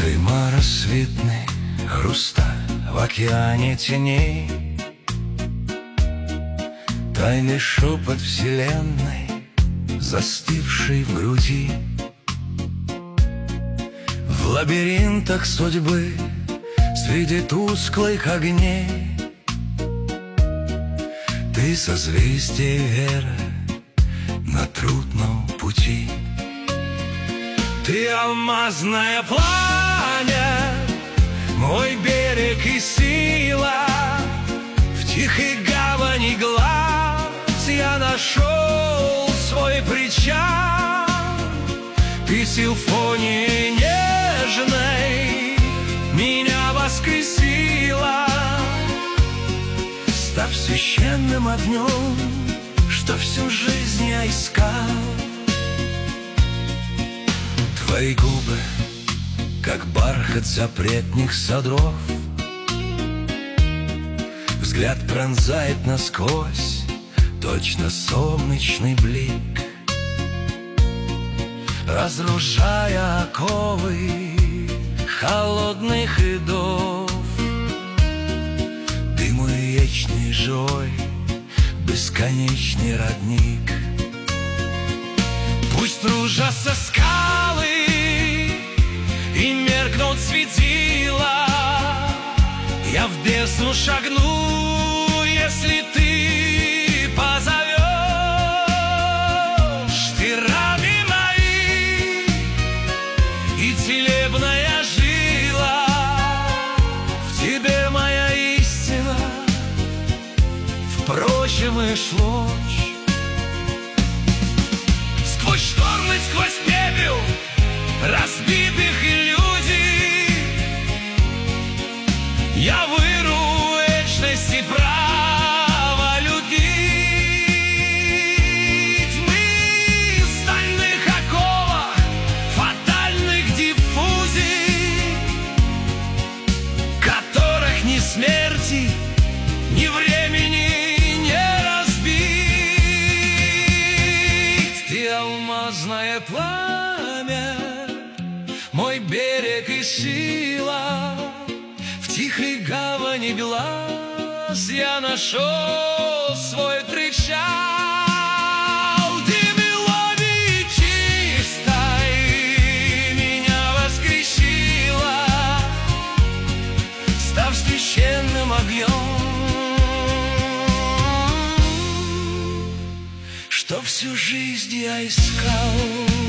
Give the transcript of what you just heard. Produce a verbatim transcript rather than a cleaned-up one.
Дыма рассветный, хрусталь в океане теней, тайный шепот вселенной, застывший в груди. В лабиринтах судьбы, среди тусклых огней, ты созвездие веры на трудном пути. Ты алмазное пламя, мой берег и сила. В тихой гавани глаз я нашел свой причал. Ты симфонией нежной меня воскресила, став священным огнем, что всю жизнь я искал. Твои губы, как бархат запретных садов, взгляд пронзает насквозь, точно солнечный блик, разрушая оковы холодных рядов. Ты мой вечный живой, бесконечный родник. Пусть тружатся скалы и меркнут светила, я в бездну шагну, если ты позовешь. Ты раны мои и целебная жила, в тебе моя истина, впрочем, и шлочь. Сквозь шторм и сквозь пепел разбитых иллюзий я вырву вечность и право любить. Мы в стальных оковах фатальных диффузий, которых ни смерти, ни времени не разбить. Ты алмазное пламя, мой берег и сила. В тихой гавани глаз я нашел свой причал. Ты мелодией чистой меня воскресила, став священным огнем, что всю жизнь я искал.